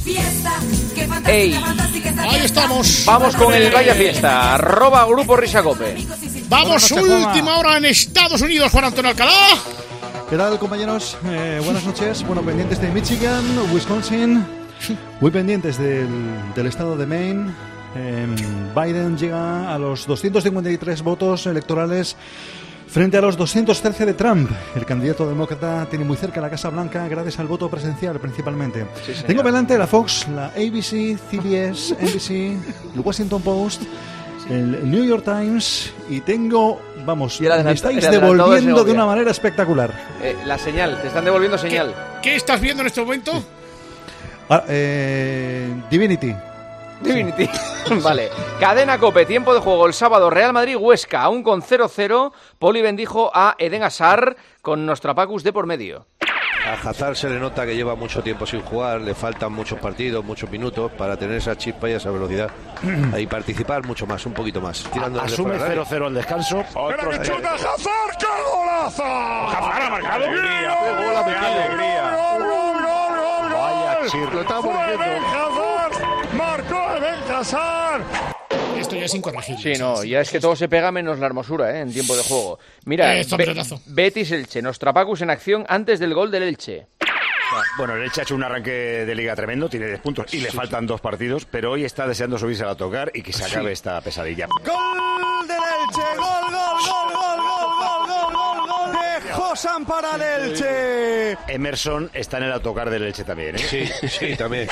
Ey, ahí estamos. vamos con el Vaya Fiesta. @Grupo Risacope. Vamos, última hora en Estados Unidos, Juan Antonio Alcalá. ¿Qué tal, compañeros? Buenas noches. Bueno, pendientes de Michigan, Wisconsin, muy pendientes del estado de Maine. Biden llega a los 253 votos electorales frente a los 213 de Trump. El candidato demócrata tiene muy cerca la Casa Blanca gracias al voto presencial principalmente. Sí, tengo delante la Fox, la ABC, CBS, NBC, el Washington Post, el New York Times y tengo, vamos, me estáis devolviendo de una manera espectacular. La señal, te están devolviendo señal. ¿Qué estás viendo en este momento? Divinity. Vale. Cadena COPE, tiempo de juego el sábado, Real Madrid-Huesca, aún con 0-0. Poli bendijo a Eden Hazard con Nostrapacus de por medio. A Hazard se le nota que lleva mucho tiempo sin jugar, le faltan muchos partidos, muchos minutos para tener esa chispa y esa velocidad y participar mucho más, un poquito más. Asume 0-0 al descanso. ¡Pero que chuta Hazard! ¡Qué golazo! ¡Hazard ha marcado! ¡Qué gol! Vaya chirro. Lo estamos diciendo. ¡Marcó Eden Hazard! Esto ya es incorregible. Sí, no, ya es que todo se pega menos la hermosura, en tiempo de juego. Mira, Betis-Elche, Nostrapacus en acción antes del gol del Elche. Bueno, el Elche ha hecho un arranque de liga tremendo, tiene 10 puntos y le faltan 2 partidos, pero hoy está deseando subirse al autocar y que se acabe esta pesadilla. ¡Gol del Elche! ¡Gol de Josan para el Elche! Emerson está en el autocar del Elche también, ¿eh? Sí, también.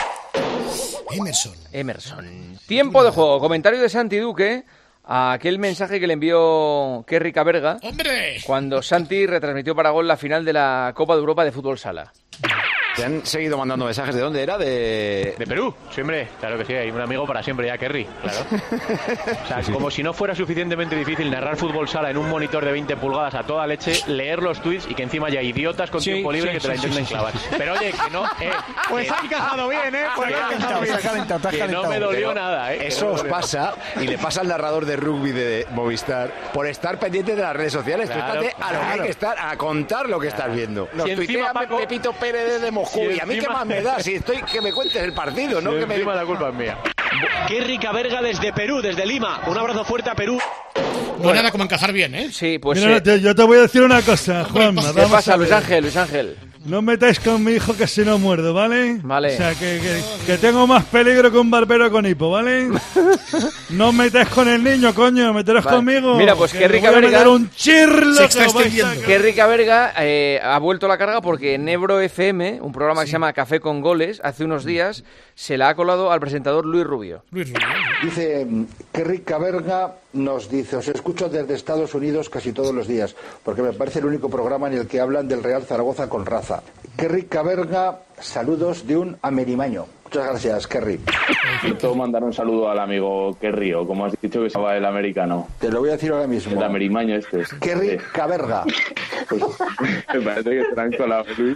Emerson. Tiempo de juego. Comentario de Santi Duque a aquel mensaje que le envió Kerry Caberga. ¡Hombre! Cuando Santi retransmitió para Gol la final de la Copa de Europa de Fútbol Sala. ¿Te han seguido mandando mensajes? ¿De dónde era? De Perú, siempre, claro que sí, hay un amigo para siempre ya, Kerry, claro. O sea, como si no fuera suficientemente difícil narrar fútbol sala en un monitor de 20 pulgadas a toda leche, leer los tweets y que encima haya idiotas con tiempo libre que te la intenten clavar. Pero oye, que no, pues ha encajado bien, que no me dolió nada, Eso os pasa y le pasa al narrador de rugby de Movistar por estar pendiente de las redes sociales. Claro, tú estate a lo que hay que estar, a contar lo que estás viendo. Nos tuitea Pepito Pérez de Moscú y a mí qué más me da si estoy que me cuentes el partido, ¿no? Que encima la culpa es mía. Kerry Caberga desde Perú, desde Lima. Un abrazo fuerte a Perú. No hay nada como encajar bien, ¿eh? Sí, pues... Mira, yo te voy a decir una cosa, Juan. ¿Qué pasa, Luis Ángel? No metáis con mi hijo que si no muerdo, ¿vale? Vale. O sea, que tengo más peligro que un barbero con hipo, ¿vale? No metáis con el niño, coño, meteros conmigo. Mira, pues Kerry Caberga... un chirlo. Kerry Caberga ha vuelto a la carga porque en Ebro FM, un programa que se llama Café con Goles, hace unos días se la ha colado al presentador Luis Rubio. Dice Kerry Caberga, nos dice, os escucho desde Estados Unidos casi todos los días, porque me parece el único programa en el que hablan del Real Zaragoza con raza. Kerry Caberga, saludos de un amerimaño. Muchas gracias, Kerry. Quiero mandar un saludo al amigo Kerry, o como has dicho que se llama el americano. Te lo voy a decir ahora mismo. El amerimaño este. Kerry Caberga. Pues, me parece que estarán colados, Luis.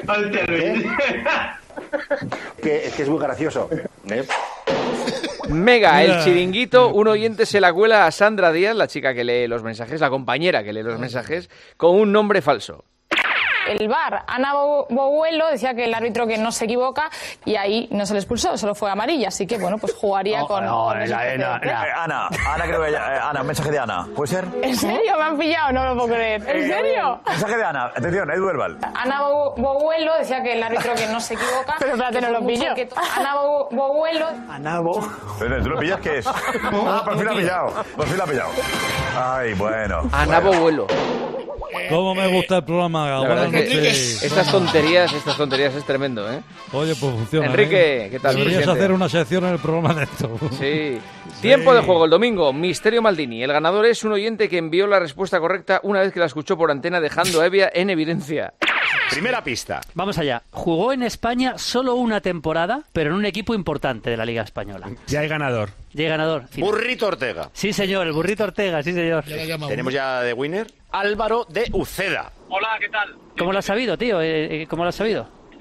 Que es muy gracioso. Mega, el chiringuito, un oyente se la cuela a Sandra Díaz, la chica que lee los mensajes, la compañera que lee los mensajes, con un nombre falso. El VAR, Ana Boguelo decía que el árbitro que no se equivoca y ahí no se le expulsó, solo fue amarilla, así que bueno, pues jugaría con... Ana, creo que Ana, un mensaje de Ana, ¿puede ser? ¿En serio? Me han pillado, no lo puedo creer. ¿En serio? Mensaje de Ana, atención, Edu Verbal. Ana Boguelo decía que el árbitro que no se equivoca... Pero espérate, no lo pillo. Ana Boguelo... ¿Tú lo pillas qué es? Por fin lo ha pillado. Ay, bueno. Ana Boguelo. ¿Cómo me gusta el programa? Buenas noches. Estas tonterías es tremendo, ¿eh? Oye, pues funciona. Enrique, ¿qué tal? Deberías hacer una sección en el programa de esto. Sí. Tiempo de juego el domingo. Misterio Maldini. El ganador es un oyente que envió la respuesta correcta una vez que la escuchó por antena, dejando a Evia en evidencia. Primera pista. Vamos allá. Jugó en España solo una temporada, pero en un equipo importante de la Liga Española. Ya hay ganador. Burrito Ortega. Sí, señor, el Burrito Ortega, sí, señor. Tenemos ya de winner. Álvaro de Uceda. Hola, ¿qué tal? ¿Cómo lo has sabido, tío? ¿Cómo lo has sabido?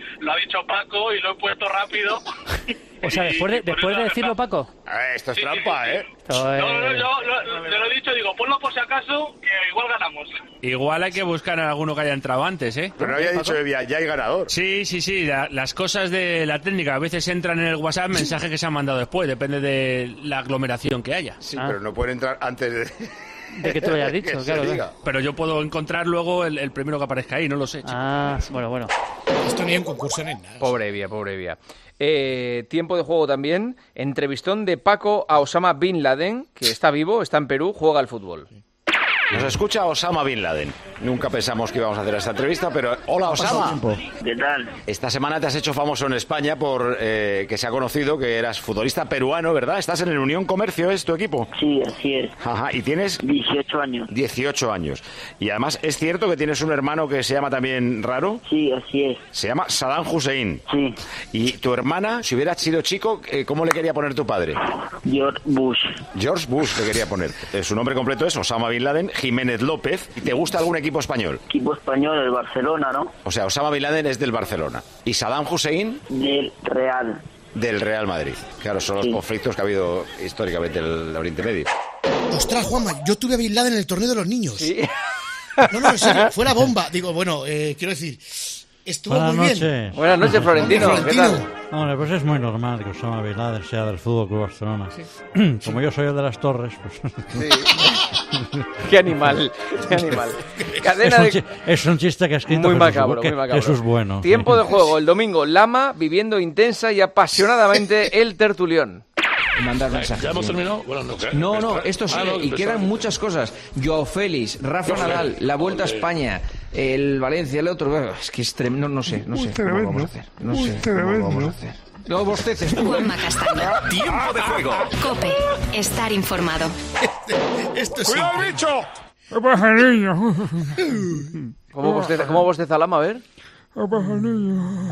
lo ha dicho Paco y lo he puesto rápido. O sea, después de decirlo, Paco. Esto es trampa, ¿eh? No, te lo he dicho, digo, ponlo por si acaso, que igual ganamos. Igual hay que buscar a alguno que haya entrado antes, ¿eh? Pero no había dicho ya hay ganador. Sí. Las cosas de la técnica a veces entran en el WhatsApp mensajes que se han mandado después, depende de la aglomeración que haya. Sí, pero no pueden entrar antes de que tú lo hayas dicho, claro. Pero yo puedo encontrar luego el primero que aparezca ahí, no lo sé, chicos. Bueno. Esto ni en concurso ni nada. Pobre Evia. Tiempo de juego también. Entrevistón de Paco a Osama Bin Laden, que está vivo, está en Perú, juega al fútbol. Nos escucha Osama Bin Laden. Nunca pensamos que íbamos a hacer esta entrevista, pero... Hola, Osama. ¿Qué tal? Esta semana te has hecho famoso en España por que se ha conocido que eras futbolista peruano, ¿verdad? ¿Estás en el Unión Comercio, es tu equipo? Sí, así es. Ajá, y tienes... 18 años. 18 años. Y además, ¿es cierto que tienes un hermano que se llama también raro? Sí, así es. Se llama Saddam Hussein. Sí. Y tu hermana, si hubiera sido chico, ¿cómo le quería poner tu padre? George Bush. George Bush le quería poner. Su nombre completo es Osama Bin Laden Jiménez López. ¿Y te gusta algún equipo español? Equipo español, el Barcelona, ¿no? O sea, Osama Bin Laden es del Barcelona. ¿Y Saddam Hussein? Del Real. Del Real Madrid. Claro, son los conflictos que ha habido históricamente en el Oriente Medio. Ostras, Juanma, yo tuve a Bin Laden en el torneo de los niños. Sí. No, en serio, fue la bomba. Digo, bueno, quiero decir, estuvo muy bien. Buenas noches, Florentino. ¿Qué tal? Hombre, pues es muy normal que Osama Bin Laden sea del Fútbol Club Barcelona. Sí. Como yo soy el de las Torres, pues... Sí. Qué animal. Cadena es un chiste que ha escrito muy macabro. Jesús Bueno. Tiempo de juego, el domingo. Lama viviendo intensa y apasionadamente el tertulión. Mandar mensajes. ¿Ya hemos terminado? Buenas noches. No, esto sí, y quedan muchas cosas. Joao Félix, Rafa Nadal, la Vuelta a España, el Valencia, el otro. Es que es tremendo, no sé cómo vamos a hacer. No sé cómo vamos a hacer. No, bosteces. Juanma Castaño. Tiempo de juego. COPE. Estar informado. Esto es ¡Cuidado, bicho! ¿Qué pasa, niño? ¿Cómo bosteza Lama? A ver. ¿Qué pasa, niño?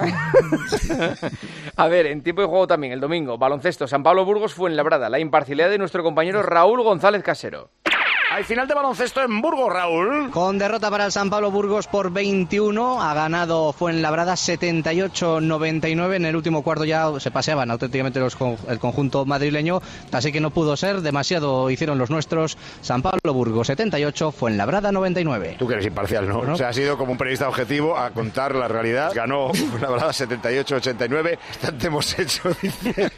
A ver, en tiempo de juego también, el domingo, baloncesto, San Pablo Burgos Fuenlabrada, la imparcialidad de nuestro compañero Raúl González Casero. Hay final de baloncesto en Burgos, Raúl. Con derrota para el San Pablo Burgos por 21, ha ganado Fuenlabrada 78-99. En el último cuarto ya se paseaban auténticamente el conjunto madrileño, así que no pudo ser, demasiado hicieron los nuestros. San Pablo Burgos 78, Fuenlabrada 99. Tú que eres imparcial, ¿no? O sea, has ido como un periodista objetivo a contar la realidad. Ganó Fuenlabrada 78-89. Bastante hemos hecho, dice.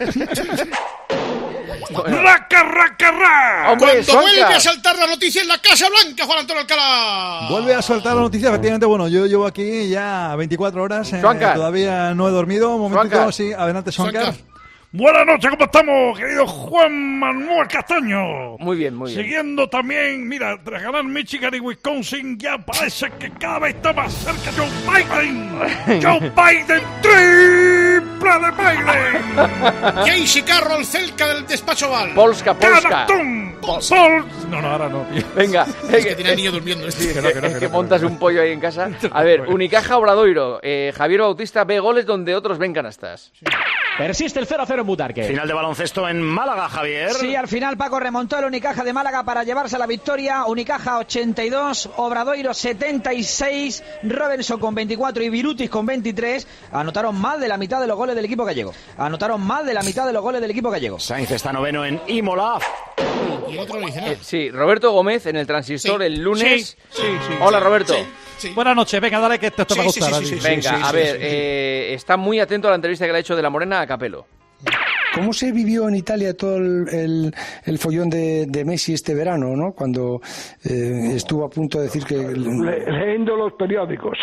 ¡Raca! ¡Hombre, Cuando vuelve a saltar la noticia en la Casa Blanca, Juan Antonio Alcalá. Vuelve a soltar la noticia, efectivamente. Bueno, yo llevo aquí ya 24 horas. Todavía no he dormido. Un momentito, sí. Adelante, Suancar. Buenas noches, ¿cómo estamos, querido Juan Manuel Castaño? Muy bien. Siguiendo también, mira, tras ganar Michigan y Wisconsin, ya parece que cada vez está más cerca Joe Biden. Joe Biden, triple de Biden. Casey Carroll cerca del despacho Oval. Polska. No, ahora no. Venga. Es que tiene el niño durmiendo. Que montas un pollo ahí en casa. A ver, Unicaja Obradoiro. Javier Bautista ve goles donde otros ven canastas. Persiste el 0-0 en Butarque. Final de baloncesto en Málaga, Javier. Sí, al final Paco remontó el Unicaja de Málaga para llevarse la victoria. Unicaja 82, Obradoiro 76, Robinson con 24 y Virutis con 23. Anotaron más de la mitad de los goles del equipo gallego. Sainz está noveno en Imola. Y el otro no dice nada. Sí, Roberto Gómez en el Transistor el lunes. Sí. Hola, Roberto. Sí. Buenas noches, venga, dale que esto te va a gustar. Venga, a ver, está muy atento a la entrevista que le ha hecho de la Morena a Capello. ¿Cómo se vivió en Italia todo el follón de Messi este verano, ¿no? Cuando estuvo a punto de decir que... Leyendo los periódicos.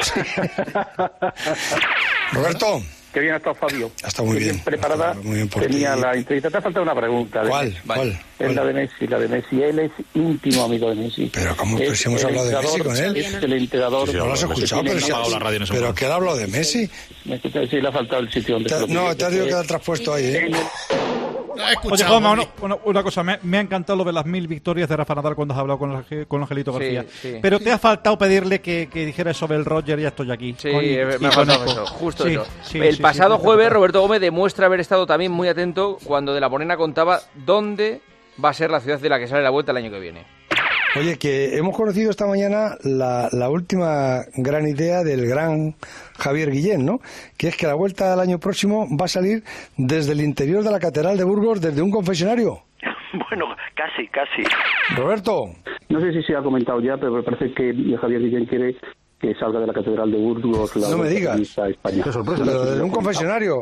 Roberto. Qué bien ha estado Fabio. Está muy bien. Preparada. Muy bien por Tenía ti. la entrevista. Te ha faltado una pregunta. ¿Cuál? Es la de Messi. Él es íntimo amigo de Messi. Pero ¿cómo? Pero si hemos hablado de Messi con él. Es el entrenador. Si no lo has escuchado, pero ¿qué le ha hablado de Messi? Sí, le ha faltado el sitio donde... No, te has dicho que ha traspuesto ahí, ¿eh? Oye, Juanma, una cosa, me ha encantado lo de las 1000 victorias de Rafa Nadal cuando has hablado con Angelito García. Sí. Pero te ha faltado pedirle que dijera sobre el Roger, ya estoy aquí. Sí, me ha faltado eso, justo eso. Sí, el pasado jueves, Roberto Gómez demuestra haber estado también muy atento cuando de la Morena contaba dónde va a ser la ciudad de la que sale la Vuelta el año que viene. Oye, que hemos conocido esta mañana la última gran idea del gran Javier Guillén, ¿no? Que es que la vuelta al año próximo va a salir desde el interior de la Catedral de Burgos, desde un confesionario. Bueno, casi. Roberto. No sé si se ha comentado ya, pero me parece que Javier Guillén quiere que salga de la Catedral de Burgos. No me digas. España. Qué sorpresa. Pero desde un confesionario.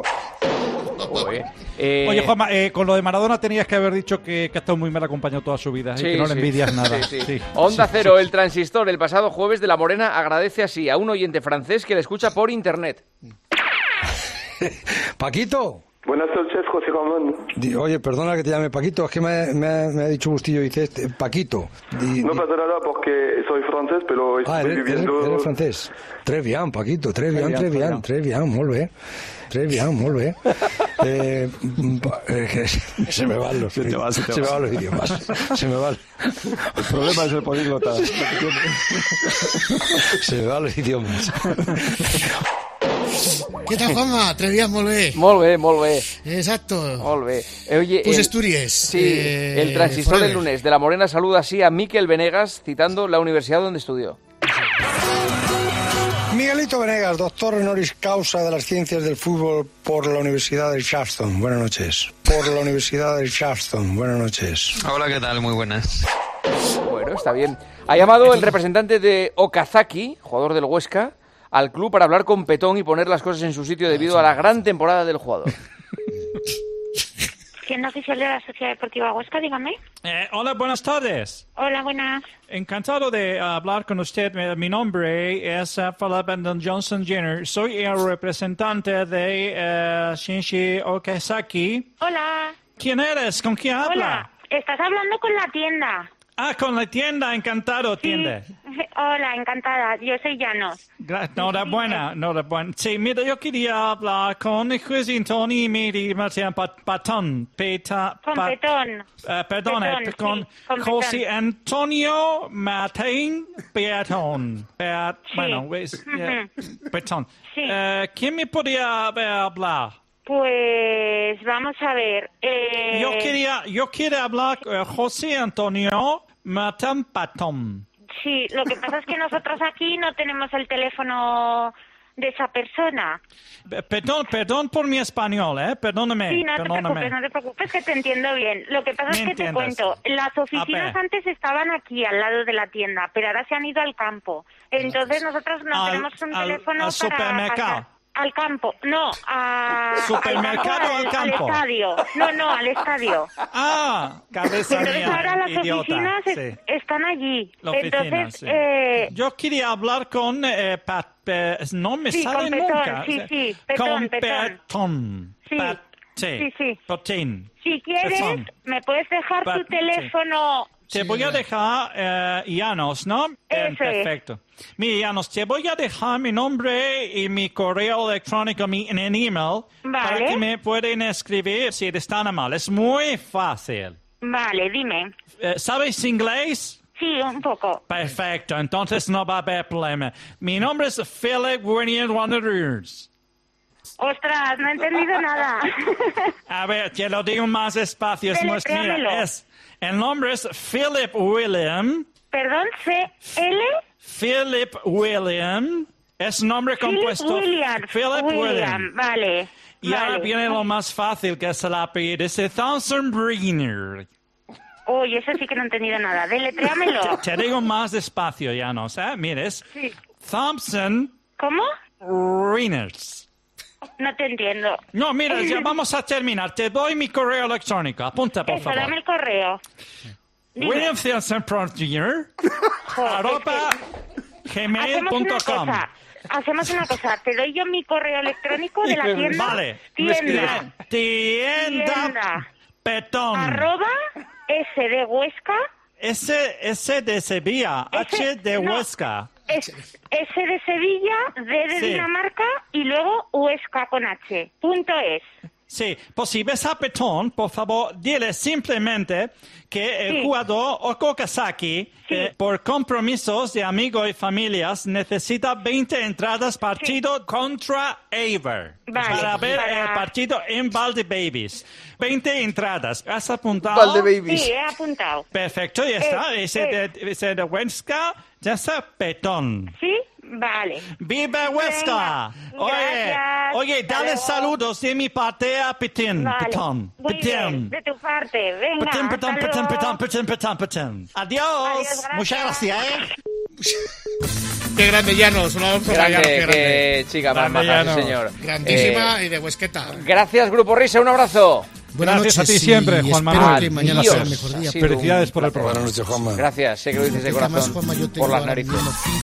Oye, Juanma, con lo de Maradona tenías que haber dicho que ha estado muy mal acompañado toda su vida y que no le envidias nada. Sí. Onda Cero, el transistor, el pasado jueves de La Morena agradece así a un oyente francés que le escucha por internet. Paquito. Buenas noches, José Ramón. Oye, perdona que te llame Paquito, es que me ha dicho Bustillo, dice Paquito. No pasa nada porque soy francés, pero estoy viviendo... Eres francés. Très bien, Paquito, très bien, molt bé. Se me van los idiomas. El problema es el políglota. Se me van los idiomas. Què tal, Juanma? Très bien, molt bé. Molt bé. Exacto. Molt bé. Oye, pues Asturias. Sí, el transistor del lunes de La Morena saluda así a Miquel Venegas, citando la universidad donde estudió. Miguelito Venegas, doctor honoris causa de las ciencias del fútbol por la Universidad de Charleston. Buenas noches. Hola, ¿qué tal? Muy buenas. Bueno, está bien. Ha llamado el representante de Okazaki, jugador del Huesca, al club para hablar con Petón y poner las cosas en su sitio debido a la gran temporada del jugador. Tienda oficial de la Sociedad Deportiva Huesca, dígame. Hola, buenas tardes. Hola, buenas. Encantado de hablar con usted. Mi nombre es Philip Endon Johnson Jr. Soy el representante de Shinji Okazaki. Hola. ¿Quién eres? ¿Con quién habla? Hola, estás hablando con la tienda. Ah, con la tienda, encantado, tienda. Sí. Hola, encantada, yo soy Llanos. Enhorabuena. Sí, mira, yo quería hablar con José Antonio y Petón. Con José Antonio Martín Petón. Bueno, Petón. Sí. ¿Quién me podría hablar? Pues vamos a ver. Yo quería hablar con José Antonio Martín Petón. Sí, lo que pasa es que nosotros aquí no tenemos el teléfono de esa persona. Perdón por mi español, perdóname. Sí, no te preocupes, que te entiendo bien. Lo que pasa es que te cuento, las oficinas antes estaban aquí, al lado de la tienda, pero ahora se han ido al campo. Entonces nosotros no tenemos un teléfono al supermercado. Al campo, no, ¿Supermercado o al campo? Al estadio. No, al estadio. Ah, cabeza entonces mía, ahora las idiota, oficinas están allí. Entonces, yo quería hablar con... no me sale nunca. Sí, Petón. Sí. Petón. Si quieres, me puedes dejar tu teléfono... Te voy a dejar Llanos, ¿no? Perfecto. Mira, Llanos, te voy a dejar mi nombre y mi correo electrónico en el email para que me pueden escribir si eres tan amable. Es muy fácil. Vale, dime. ¿Sabes inglés? Sí, un poco. Perfecto, entonces no va a haber problema. Mi nombre es Philip William Wanderers. Ostras, no he entendido nada. A ver, te lo digo más despacio. El nombre es Philip William. ¿Perdón? ¿C-L? Philip William. Es nombre compuesto. Philip William. Vale. Y ahora viene lo más fácil, que es el apellido. Es Thompson Briner. Uy, eso sí que no he entendido nada. Deletréamelo. Te digo más despacio, ya no sé. Mires. Sí. Thompson. ¿Cómo? Briners. No te entiendo. No, mira, ya vamos a terminar. Te doy mi correo electrónico. Apunta, por favor. Dame el correo. William Thompson Jr. @gmail.com. Hacemos una cosa. Te doy yo mi correo electrónico de la tienda. Vale. Tienda. Petón. @S de Huesca. S de Sevilla. H de Huesca. S de Sevilla, D de Dinamarca y luego Huesca con H. .es. Sí, pues si ves a Petón, por favor, dile simplemente que el jugador Okazaki, por compromisos de amigos y familias, necesita 20 entradas partido contra Eibar. Para ver el partido en Valdebabies. 20 entradas. ¿Has apuntado? Valdebabies. Sí, he apuntado. Perfecto, ya está. Ese de Huesca, ya está Petón. Sí, vale. ¡Viva Huesca! Oye, dale saludos de mi parte a Petín. Vale. Petón. Muy bien, de tu parte. Venga, Petón. Adiós. Muchas gracias, Qué grande, Llanos. Una Grande, chica más maja, sí, señor. Grandísima y de Huesqueta. Gracias, Grupo Risa. Un abrazo. Buenas noches a ti siempre, Juan Manuel. Que mañana sea el mejor día. Felicidades por el programa. Buenas noches, Juanma. Gracias, sé que lo dices de corazón por las narices.